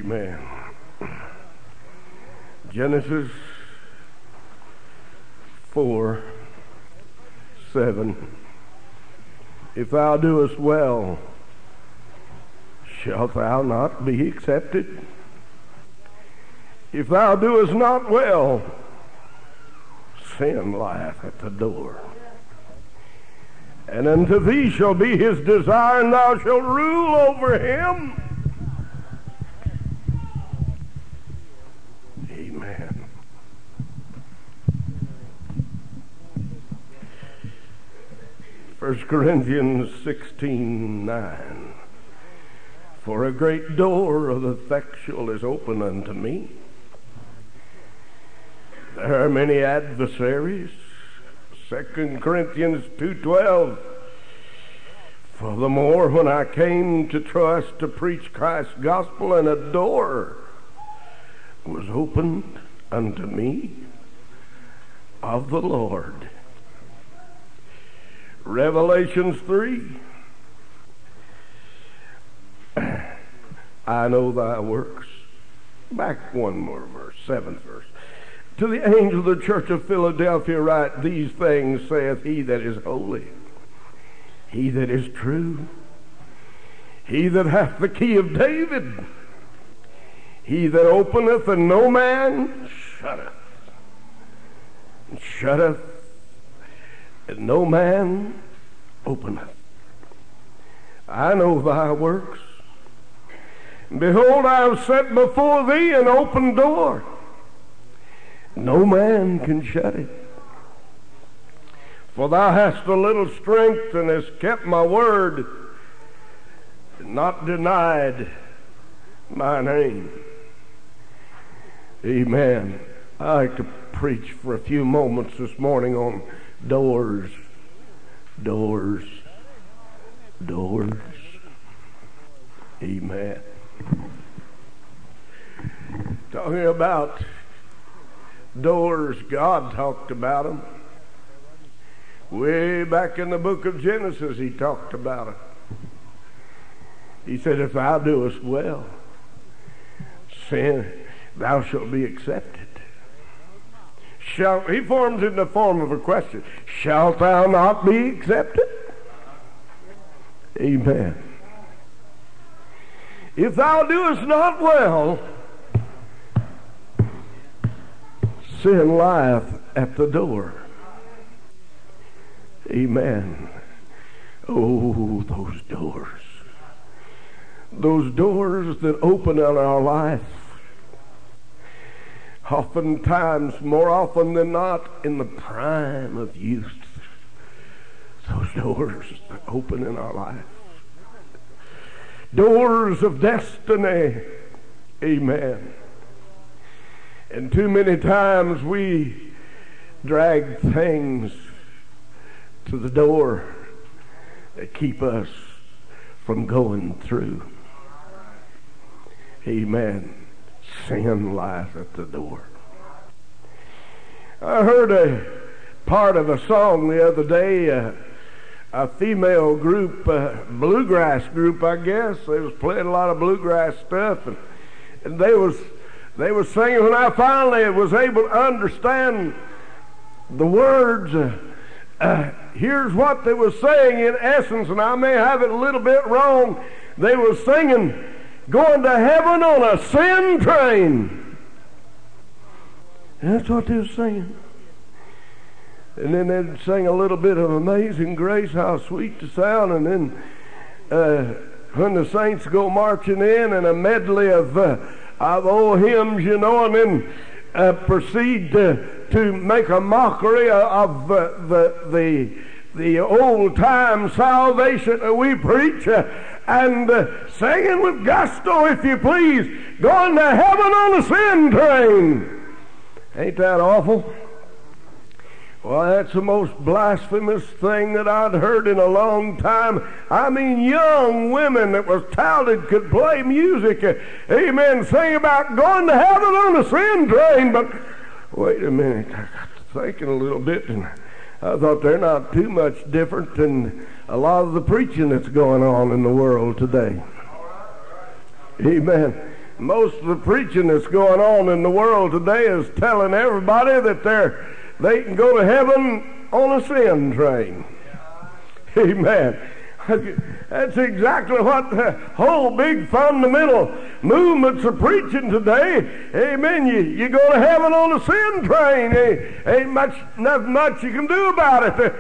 Amen. Genesis 4:7. If thou doest well, shalt thou not be accepted? If thou doest not well, sin lieth at the door. And unto thee shall be his desire, and thou shalt rule over him. Amen. First Corinthians 16:9. For a great door of effectual is open unto me. There are many adversaries. 2 Corinthians 2:12. Furthermore, when I came to Troas to preach Christ's gospel, and a door was opened unto me of the Lord. Revelations 3. I know thy works. Back one more verse, 7th verse. To the angel of the church of Philadelphia write, these things saith he that is holy, he that is true, he that hath the key of David, he that openeth and no man shutteth, and shutteth and no man openeth. I know thy works. Behold, I have set before thee an open door. No man can shut it. For thou hast a little strength, and hast kept my word, and not denied my name. Amen. I like to preach for a few moments this morning on doors, doors, doors. Amen. Talking about doors, God talked about them. Way back in the book of Genesis, he talked about it. He said, if thou doest well, sin, thou shalt be accepted. He forms it in the form of a question. Shalt thou not be accepted? Amen. If thou doest not well, sin lieth at the door. Amen. Oh, those doors. Those doors that open in our life. Oftentimes, more often than not, in the prime of youth. Those doors that open in our life. Doors of destiny. Amen. And too many times we drag things to the door that keep us from going through. Amen. Sin lies at the door. I heard a part of a song the other day, a female group, bluegrass group, I guess. They was playing a lot of bluegrass stuff, and they was singing. When I finally was able to understand the words, here's what they were saying in essence, and I may have it a little bit wrong. They were singing, going to heaven on a sin train. And that's what they were singing. And then they'd sing a little bit of Amazing Grace, how sweet the sound, and then when the saints go marching in, and a medley of old hymns, you know, and then proceed to make a mockery of the old time salvation that we preach, and singing with gusto, if you please, going to heaven on a sin train. Ain't that awful? Well, that's the most blasphemous thing that I'd heard in a long time. I mean, young women that was talented, could play music, amen, sing about going to heaven on a sin train. But wait a minute, I got to thinking a little bit, and I thought they're not too much different than a lot of the preaching that's going on in the world today. Amen. Most of the preaching that's going on in the world today is telling everybody that they can go to heaven on a sin train. Amen. That's exactly what the whole big fundamental movements are preaching today. Amen. You go to heaven on a sin train. Ain't nothing much you can do about it.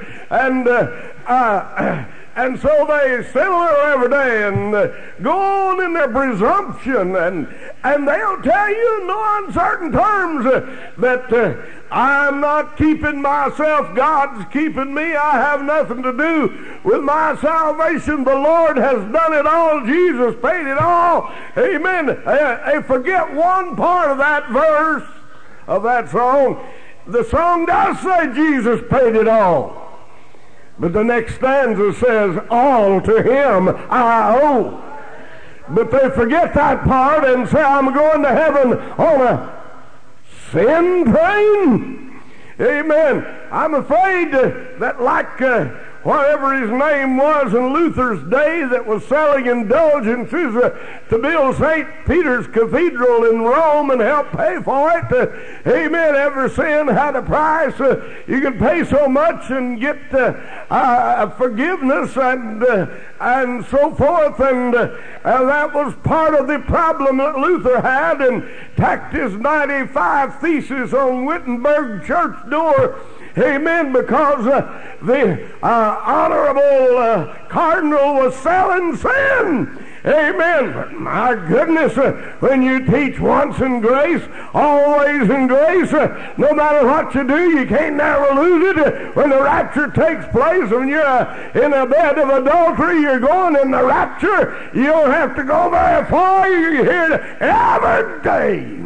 And so they settle every day and go on in their presumption, and they'll tell you in no uncertain terms that I'm not keeping myself, God's keeping me. I have nothing to do with my salvation. The Lord has done it all. Jesus paid it all. Amen. They forget one part of that verse of that song. The song does say Jesus paid it all. But the next stanza says, all to him I owe. But they forget that part and say, I'm going to heaven on a sin train. Amen. I'm afraid that like whatever his name was in Luther's day that was selling indulgences to build St. Peter's Cathedral in Rome and help pay for it. Amen. Every sin had a price. You could pay so much and get forgiveness and so forth. And that was part of the problem that Luther had, and tacked his 95 Theses on Wittenberg church door. Amen, because the honorable cardinal was selling sin. Amen. But my goodness, when you teach once in grace, always in grace, no matter what you do, you can't never lose it. When the rapture takes place, when you're in a bed of adultery, you're going in the rapture. You don't have to go very far. You hear it every day.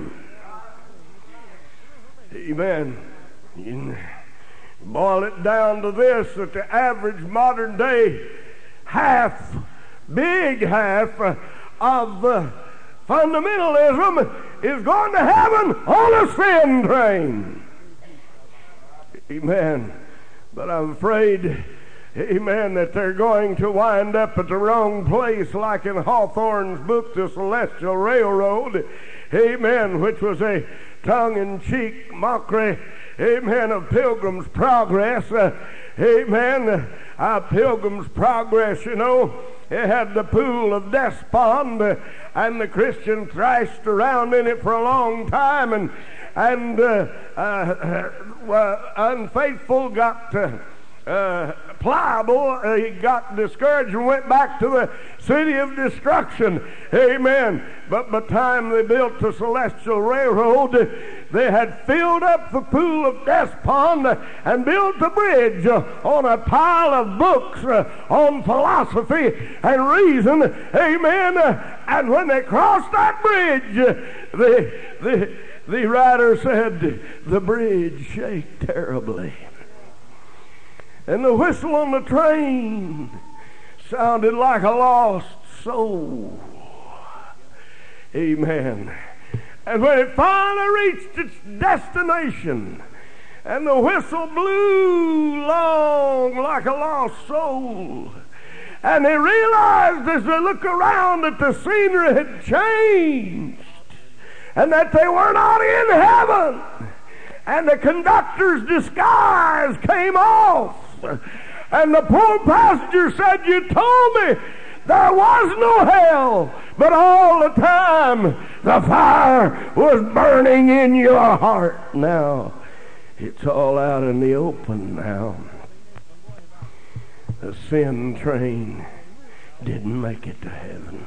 Amen. Boil it down to this, that the average modern day big half of fundamentalism is going to heaven on a sin train. Amen. But I'm afraid, amen, that they're going to wind up at the wrong place, like in Hawthorne's book, The Celestial Railroad, amen, which was a tongue-in-cheek mockery, amen, of Pilgrim's Progress. Amen. Pilgrim's Progress, you know, it had the pool of despond, and the Christian thrashed around in it for a long time, and unfaithful got pliable. He got discouraged and went back to the city of destruction. Amen. But by the time they built the Celestial Railroad, they had filled up the pool of despond and built a bridge on a pile of books on philosophy and reason. Amen. And when they crossed that bridge, the writer said, the bridge shake terribly. And the whistle on the train sounded like a lost soul. Amen. And when it finally reached its destination, and the whistle blew long like a lost soul, and they realized as they looked around that the scenery had changed, and that they were not in heaven, and the conductor's disguise came off. And the poor passenger said, you told me there was no hell, but all the time the fire was burning in your heart. Now it's all out in the open now. The sin train didn't make it to heaven.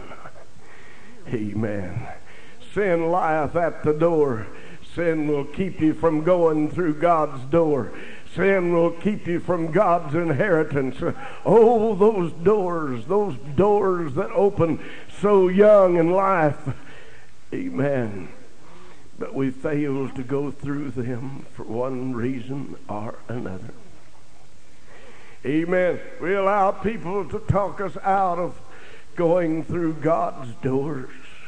Amen. Sin lieth at the door. Sin will keep you from going through God's door. Sin will keep you from God's inheritance. Oh, those doors that open so young in life. Amen. But we fail to go through them for one reason or another. Amen. We allow people to talk us out of going through God's doors.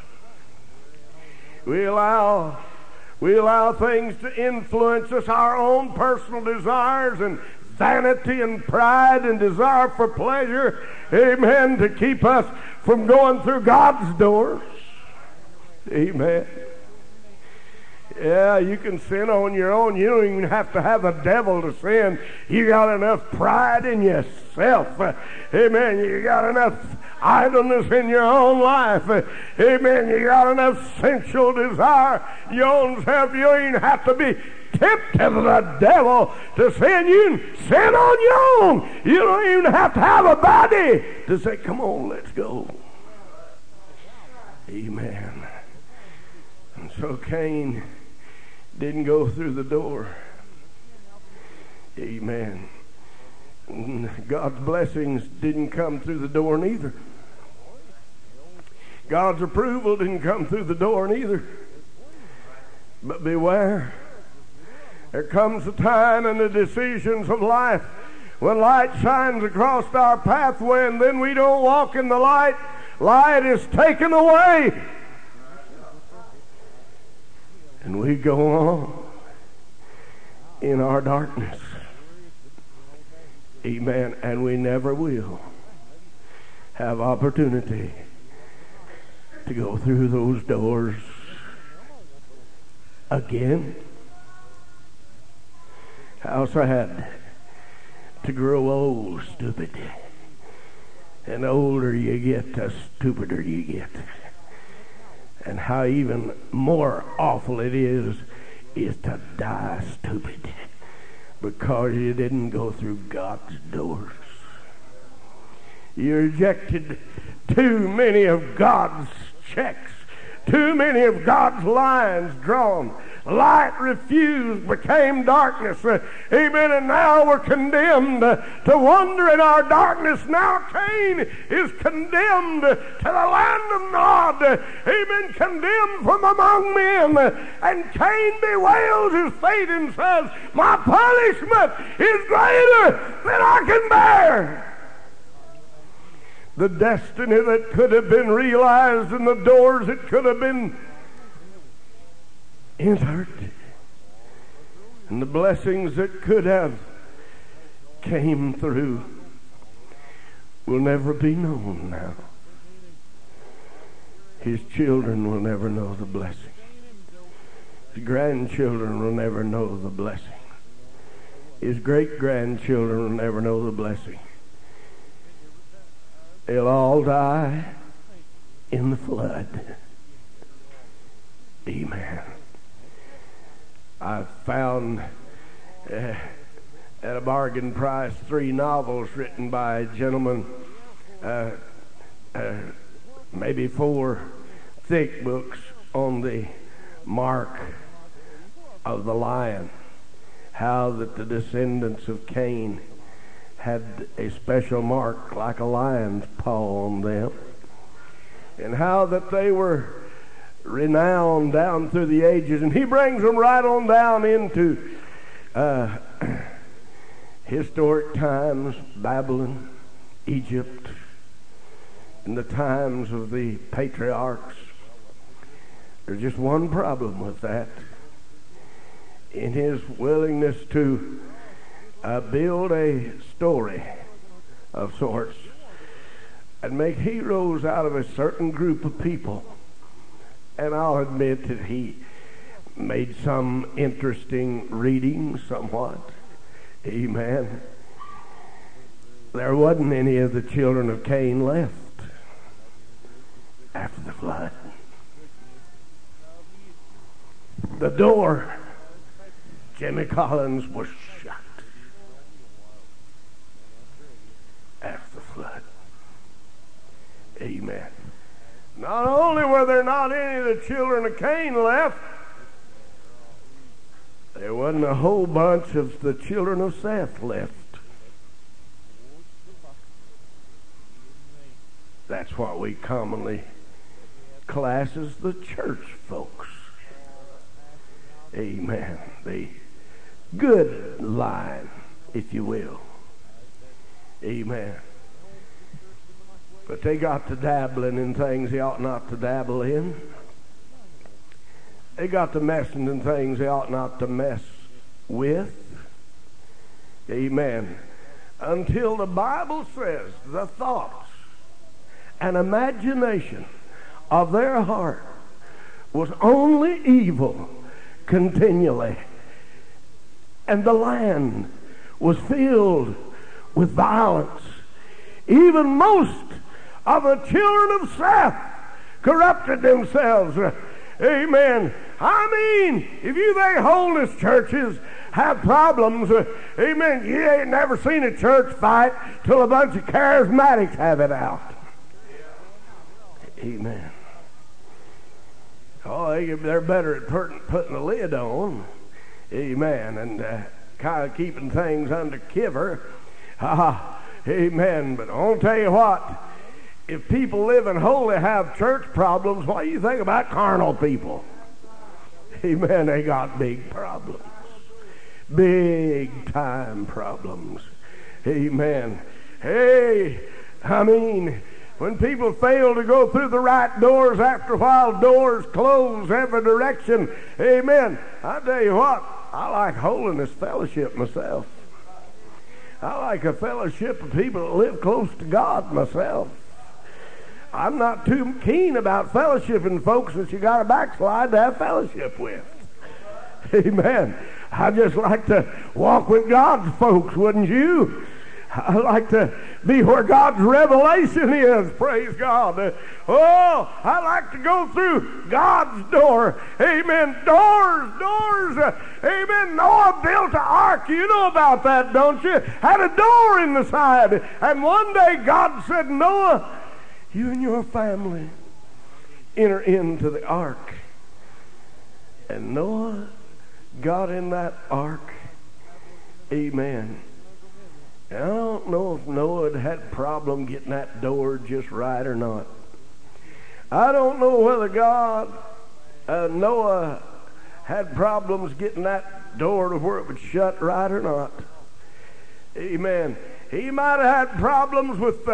We allow things to influence us, our own personal desires and vanity and pride and desire for pleasure, amen, to keep us from going through God's doors. Amen. Yeah, you can sin on your own. You don't even have to have the devil to sin. You got enough pride in yourself. Amen. You got enough idleness in your own life. Amen. You got enough sensual desire your own self. You don't even have to be tempted of the devil to sin. You can sin on your own. You don't even have to have a body to say, come on, let's go. Amen. And so Cain didn't go through the door. Amen. God's blessings didn't come through the door neither. God's approval didn't come through the door neither. But beware, there comes a time in the decisions of life when light shines across our pathway and then we don't walk in the light. Light is taken away. And we go on in our darkness. Amen. And we never will have opportunity to go through those doors again. How sad to grow old, stupid. And the older you get, the stupider you get. And how even more awful it is to die stupid because you didn't go through God's doors. You rejected too many of God's checks, too many of God's lines drawn. Light refused, became darkness. Amen. And now we're condemned to wander in our darkness. Now Cain is condemned to the land of Nod. Amen. Condemned from among men. And Cain bewails his fate and says, my punishment is greater than I can bear. The destiny that could have been realized and the doors that could have been entered and the blessings that could have came through will never be known now. His children will never know the blessing. His grandchildren will never know the blessing. His great-grandchildren will never know the blessing. They'll all die in the flood. Amen. I found at a bargain price 3 novels written by a gentleman, maybe 4 thick books on the mark of the lion, how that the descendants of Cain had a special mark like a lion's paw on them, and how that they were renowned down through the ages. And he brings them right on down into historic times, Babylon, Egypt, and the times of the patriarchs. There's just one problem with that. In his willingness to build a story of sorts and make heroes out of a certain group of people. And I'll admit that he made some interesting reading somewhat. Amen. There wasn't any of the children of Cain left after the flood. The door, Jimmy Collins, was shut after the flood. Amen. Not only were there not any of the children of Cain left, there wasn't a whole bunch of the children of Seth left. That's what we commonly class as the church folks. Amen. The good line, if you will. Amen. But they got to dabbling in things they ought not to dabble in. They got to messing in things they ought not to mess with. Amen. Until the Bible says the thoughts and imagination of their heart was only evil continually. And the land was filled with violence. Even most of the children of Seth corrupted themselves. Amen. I mean, if you think holiness churches have problems, amen, you ain't never seen a church fight till a bunch of charismatics have it out. Amen. Oh, they're better at putting the lid on. Amen. And kind of keeping things under cover. Amen. But I'll tell you what, if people living holy have church problems, what do you think about carnal people? Amen. They got big problems. Big time problems. Amen. Hey, I mean, when people fail to go through the right doors, after a while doors close every direction. Amen. I tell you what, I like holiness fellowship myself. I like a fellowship of people that live close to God myself. I'm not too keen about fellowshipping folks that you got to backslide to have fellowship with. Amen. I just like to walk with God's folks, wouldn't you? I like to be where God's revelation is. Praise God. Oh, I like to go through God's door. Amen. Doors. Amen. Noah built an ark. You know about that, don't you? Had a door in the side. And one day God said, Noah, you and your family enter into the ark. And Noah got in that ark. Amen. And I don't know if Noah had a problem getting that door just right or not. I don't know whether Noah had problems getting that door to where it would shut right or not. Amen. He might have had problems with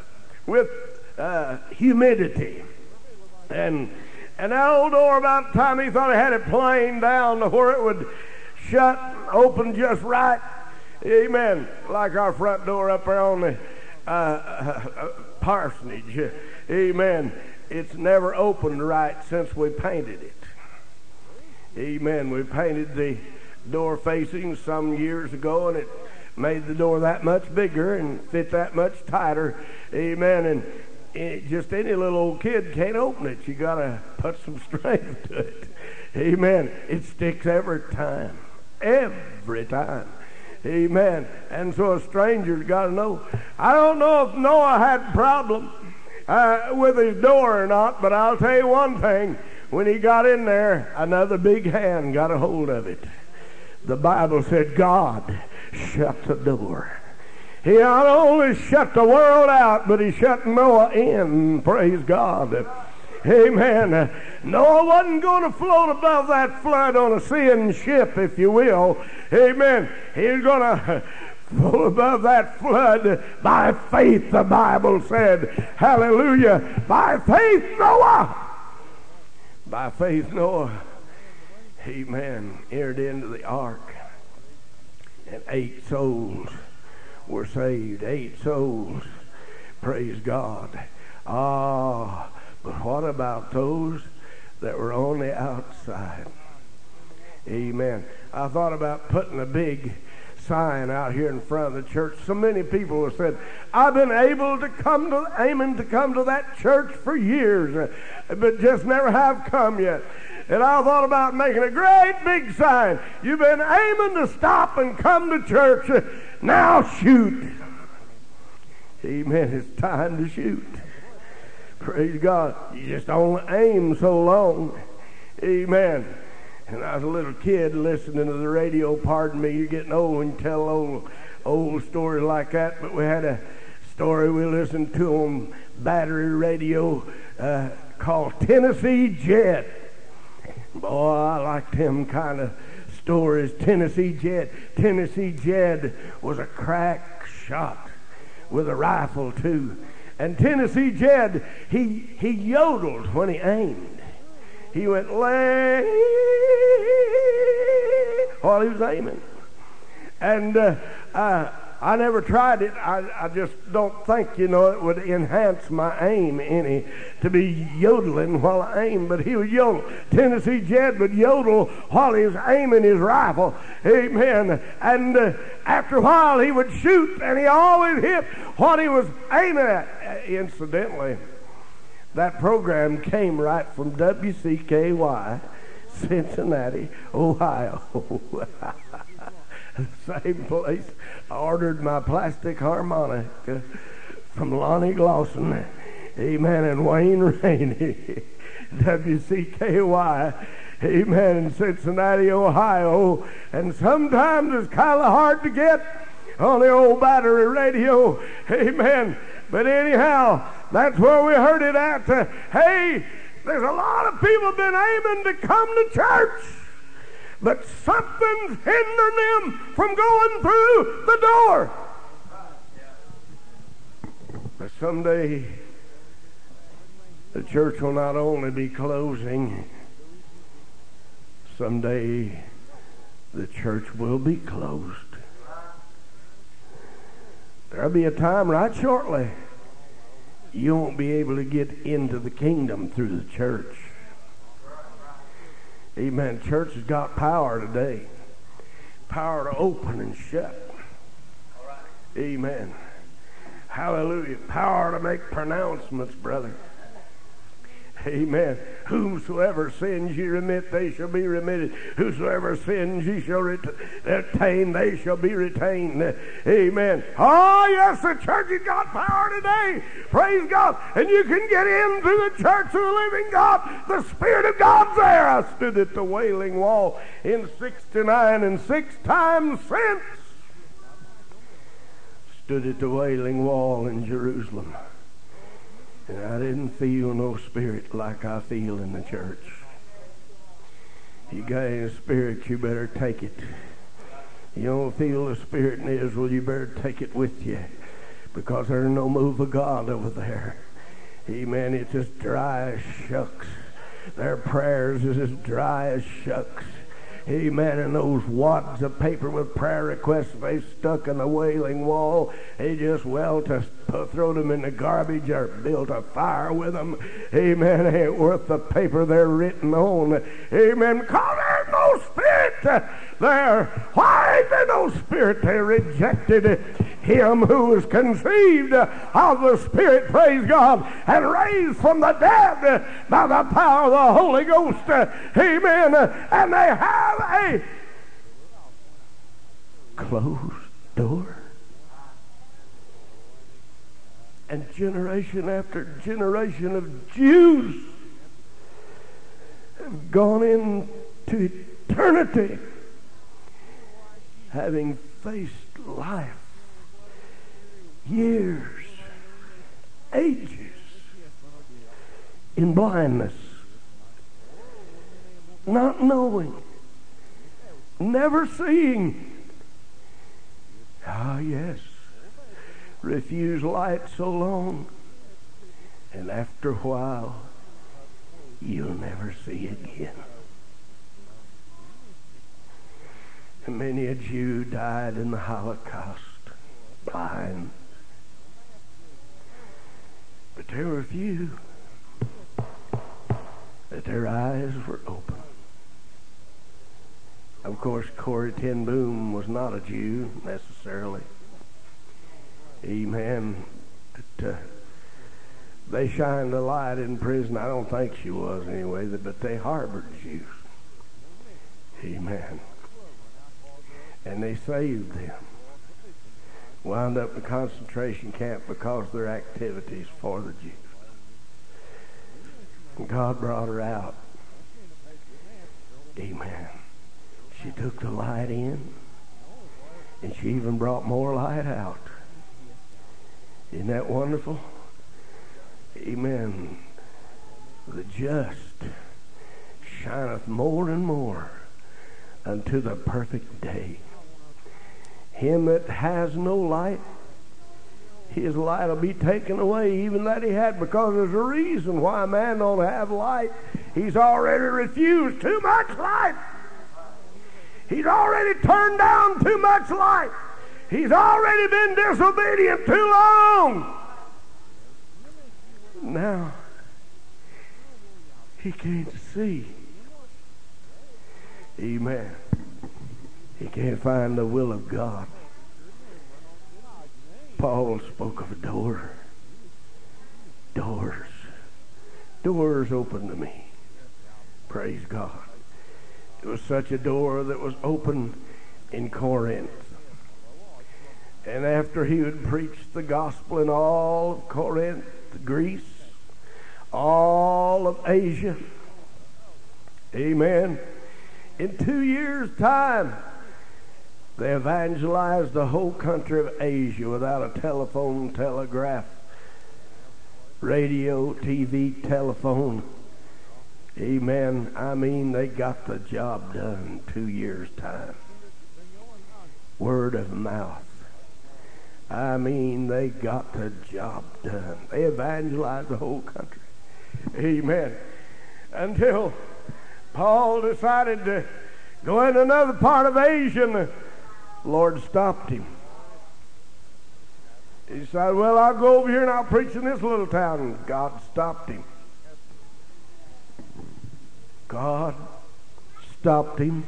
humidity. And that old door, about the time he thought he had it planed down to where it would shut and open just right. Amen. Like our front door up there on the parsonage. Amen. It's never opened right since we painted it. Amen. We painted the door facing some years ago, and it made the door that much bigger and fit that much tighter. Amen. And just any little old kid can't open it. You got to put some strength to it. Amen. It sticks every time. Every time. Amen. And so a stranger's got to know. I don't know if Noah had a problem with his door or not, but I'll tell you one thing. When he got in there, another big hand got a hold of it. The Bible said God shut the door. He not only shut the world out, but he shut Noah in. Praise God. Amen. Noah wasn't going to float above that flood on a seeing ship, if you will. Amen. He was going to float above that flood by faith, the Bible said. Hallelujah. By faith, Noah. By faith, Noah, amen, entered into the ark. And 8 souls were saved. 8 souls. Praise God. But what about those that were on the outside? Amen. I thought about putting a big sign out here in front of the church. So many people have said, I've been aiming to come to that church for years, but just never have come yet. And I thought about making a great big sign. You've been aiming to stop and come to church. Now shoot. Amen. It's time to shoot. Praise God. You just don't aim so long. Amen. And I was a little kid listening to the radio. Pardon me, you're getting old when you tell old stories like that. But we had a story we listened to on battery radio called Tennessee Jet. Boy, I liked them kind of stories. Tennessee Jet. Tennessee Jed was a crack shot with a rifle too. And Tennessee Jed, he yodeled when he aimed. He went lay while he was aiming. And I never tried it. I just don't think, it would enhance my aim any to be yodeling while I aim. But he would yodel. Tennessee Jed would yodel while he was aiming his rifle. Amen. And after a while he would shoot, and he always hit what he was aiming at. Incidentally, that program came right from WCKY, Cincinnati, Ohio. Same place I ordered my plastic harmonica from Lonnie Glosson, amen, and Wayne Rainey. WCKY, amen, in Cincinnati, Ohio. And sometimes it's kind of hard to get on the old battery radio, amen. But anyhow, that's where we heard it at. Hey, there's a lot of people been aiming to come to church, but something's hindering them from going through the door. But someday the church will not only be closing, someday the church will be closed. There'll be a time right shortly you won't be able to get into the kingdom through the church. Amen. Church has got power today. Power to open and shut. Amen. Hallelujah. Power to make pronouncements, brother. Amen. Whomsoever sins ye remit, they shall be remitted. Whosoever sins ye shall retain, they shall be retained. Amen. Oh, yes, the church has got power today. Praise God. And you can get into the church of the living God. The Spirit of God's there. I stood at the Wailing Wall in 69, and 6 times since stood at the Wailing Wall in Jerusalem. And I didn't feel no spirit like I feel in the church. You got any spirit, you better take it. You don't feel the spirit in Israel, you better take it with you. Because there's no move of God over there. Amen. It's as dry as shucks. Their prayers is as dry as shucks. Amen. And those wads of paper with prayer requests they stuck in the Wailing Wall, they just to throw them in the garbage or build a fire with them. Amen. Ain't worth the paper they're written on. Amen. Because there's no spirit there. Why ain't there no spirit? They rejected him who was conceived of the Spirit, praise God, and raised from the dead by the power of the Holy Ghost. Amen. And they have a closed door. And generation after generation of Jews have gone into eternity having faced life, years, ages, in blindness, not knowing, never seeing. Ah, yes. Refuse light so long, and after a while, you'll never see again. And many a Jew died in the Holocaust, blind. But there were few that their eyes were open. Of course, Corrie ten Boom was not a Jew necessarily. Amen. But, they shined a light in prison. I don't think she was anyway, but they harbored Jews. Amen. And they saved them. Wound up in a concentration camp because of their activities for the Jews. And God brought her out. Amen. She took the light in, and she even brought more light out. Isn't that wonderful? Amen. The just shineth more and more unto the perfect day. Him that has no light, his light will be taken away, even that he had, because there's a reason why a man don't have light. He's already refused too much light. He's already turned down too much light. He's already been disobedient too long. Now, he can't see. Amen. He can't find the will of God. Paul spoke of a door. Doors. Doors open to me. Praise God. It was such a door that was open in Corinth. And after he would preach the gospel in all of Corinth, Greece, all of Asia, amen, in 2 years' time, they evangelized the whole country of Asia without a telephone, telegraph, radio, TV, telephone. Amen. I mean, they got the job done in 2 years' time. Word of mouth. I mean, they got the job done. They evangelized the whole country. Amen. Until Paul decided to go in another part of Asia, and the Lord stopped him. He said, well, I'll go over here and I'll preach in this little town. And God stopped him. God stopped him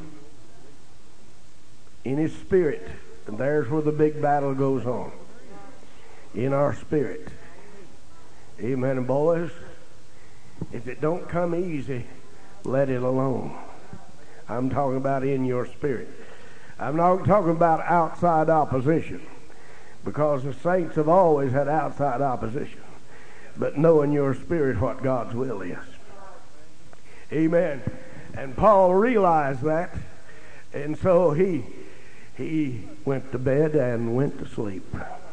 in his spirit. And there's where the big battle goes on. In our spirit. Amen. And boys, if it don't come easy, let it alone. I'm talking about in your spirit. I'm not talking about outside opposition, because the saints have always had outside opposition. But know in your spirit what God's will is. Amen. And Paul realized that, and so he went to bed and went to sleep.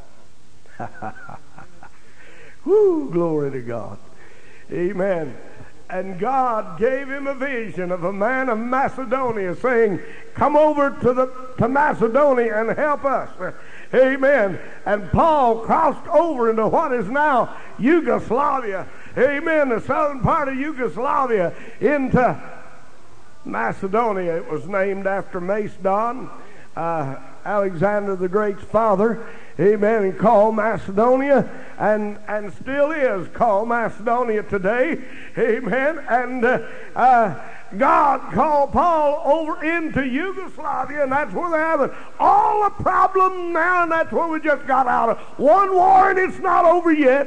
Woo, glory to God. Amen. And God gave him a vision of a man of Macedonia saying, come over to Macedonia and help us. Amen. And Paul crossed over into what is now Yugoslavia. Amen. The southern part of Yugoslavia into Macedonia. It was named after Macedon, Alexander the Great's father. Amen. And called Macedonia, and still is called Macedonia today. Amen. And God called Paul over into Yugoslavia, and that's where they're having all the problem now, and that's where we just got out of one war, and it's not over yet.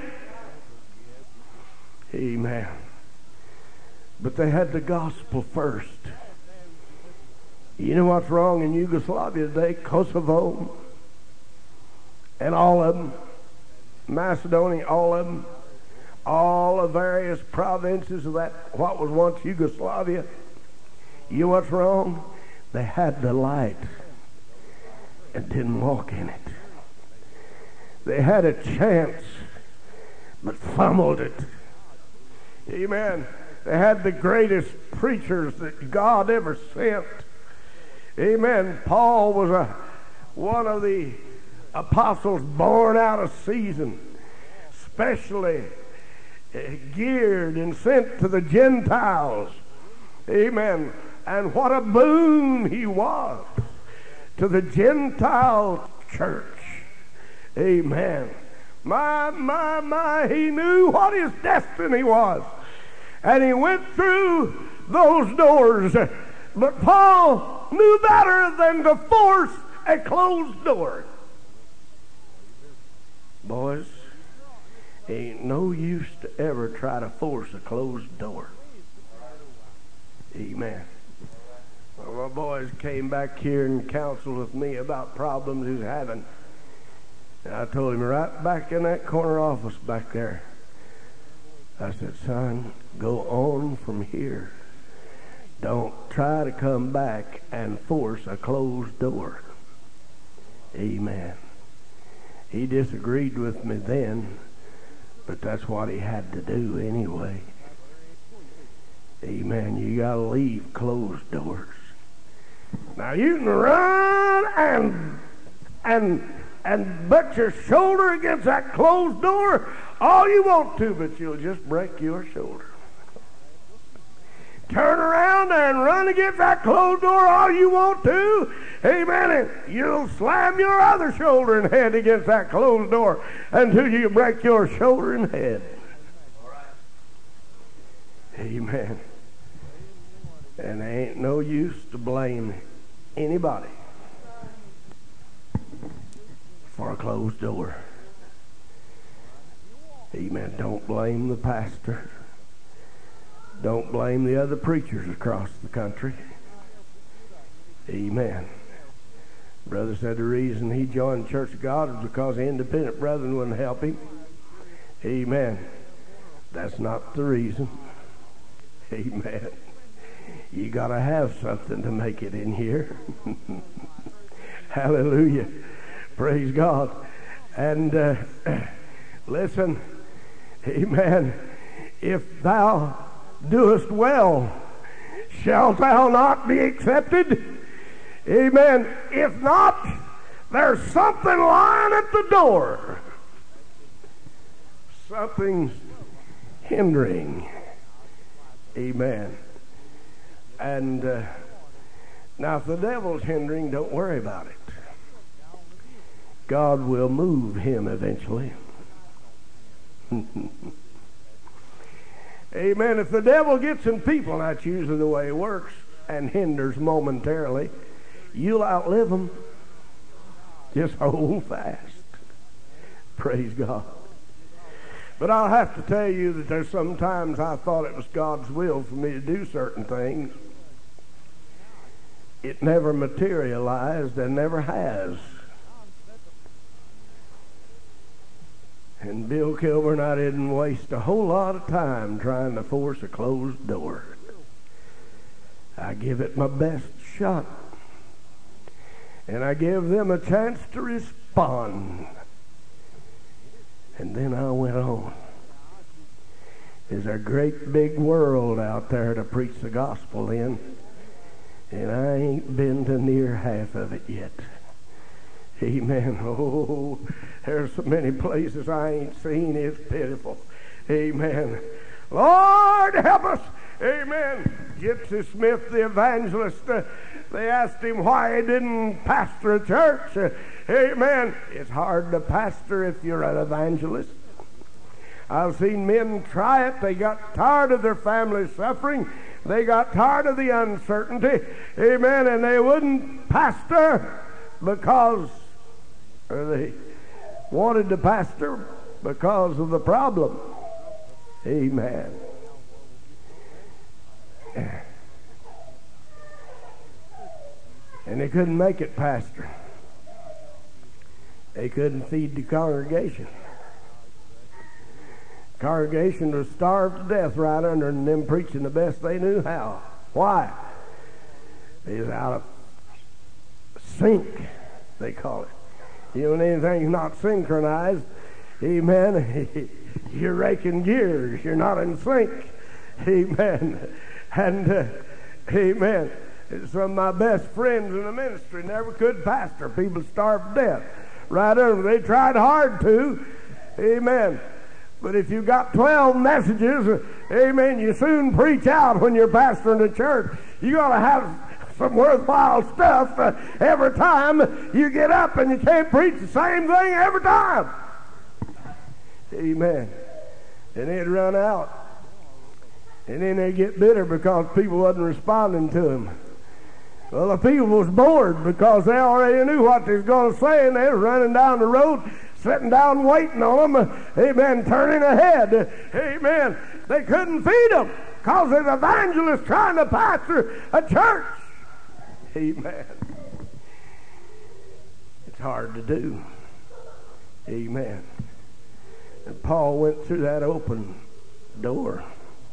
Amen. But they had the gospel first. You know what's wrong in Yugoslavia today? Kosovo, and all of them, Macedonia, all of them, all the various provinces of that, what was once Yugoslavia. You know what's wrong? They had the light and didn't walk in it. They had a chance, but fumbled it. Amen. They had the greatest preachers that God ever sent. Amen. Paul was one of the apostles born out of season, specially geared and sent to the Gentiles. Amen. And what a boon he was to the Gentile church. Amen. My, he knew what his destiny was. And he went through those doors. But Paul knew better than to force a closed door. Boys, ain't no use to ever try to force a closed door. Amen. Well, my boys came back here and counseled with me about problems he's having. And I told him right back in that corner office back there, I said, son, go on from here. Don't try to come back and force a closed door. Amen. He disagreed with me then, but that's what he had to do anyway. Amen. You got to leave closed doors. Now you can run and butt your shoulder against that closed door all you want to, but you'll just break your shoulder. turn around there and run against that closed door all you want to. Amen. And you'll slam your other shoulder and head against that closed door until you break your shoulder and head. Amen. And there ain't no use to blame anybody for a closed door. Amen. Don't blame the pastor. Don't blame the other preachers across the country. Amen. Brother said the reason he joined the Church of God was because the independent brethren wouldn't help him. Amen. That's not the reason. Amen. You got to have something to make it in here. Hallelujah. Praise God. And listen, amen. If thou doest well, shalt thou not be accepted? Amen. If not, there's something lying at the door. Something's hindering. Amen. And now if the devil's hindering, don't worry about it. God will move him eventually. Amen. If the devil gets in people, and that's usually the way it works, and hinders momentarily, you'll outlive them. Just hold fast. Praise God. But I'll have to tell you that there's sometimes I thought it was God's will for me to do certain things. It never materialized and never has. And Bill Kilburn, I didn't waste a whole lot of time trying to force a closed door. I give it my best shot. And I give them a chance to respond. And then I went on. There's a great big world out there to preach the gospel in. And I ain't been to near half of it yet. Amen. Oh, there's so many places I ain't seen. It's pitiful. Amen. Lord, help us. Amen. Gypsy Smith, the evangelist, they asked him why he didn't pastor a church. Amen. It's hard to pastor if you're an evangelist. I've seen men try it. They got tired of their family suffering. They got tired of the uncertainty. Amen. And they wouldn't pastor because they wanted to pastor because of the problem. Amen. And they couldn't make it pastor. They couldn't feed the congregation. Congregation was starved to death right under them preaching the best they knew how. Why? They was out of sync, they call it. You know, when anything's not synchronized, amen, you're raking gears. You're not in sync. Amen. And, amen, some of my best friends in the ministry never could pastor. People starved to death right under. They tried hard to. Amen. But if you've got 12 messages, amen, you soon preach out when you're pastoring the church. You got to have some worthwhile stuff every time you get up, and you can't preach the same thing every time. Amen. And they'd run out. And then they'd get bitter because people wasn't responding to them. Well, the people was bored because they already knew what they was going to say, and they was running down the road, sitting down waiting on them, amen, turning ahead, amen. They couldn't feed them because there's evangelists trying to pastor a church. Amen. It's hard to do. Amen. And Paul went through that open door.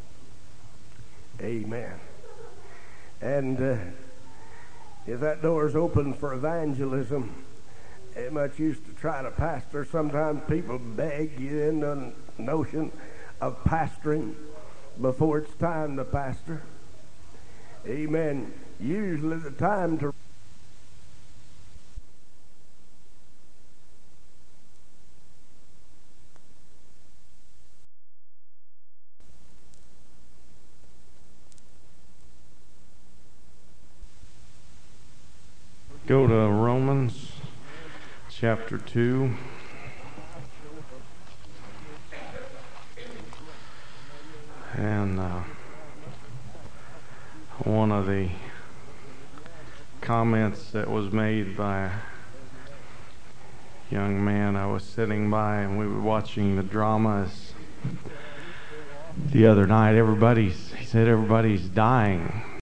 Amen. And if that door is open for evangelism, it much used to try to pastor. Sometimes people beg you into the notion of pastoring before it's time to pastor. Amen. Usually the time to Go to Romans chapter 2. And one of the comments that was made by a young man I was sitting by, and we were watching the dramas the other night. He said everybody's dying.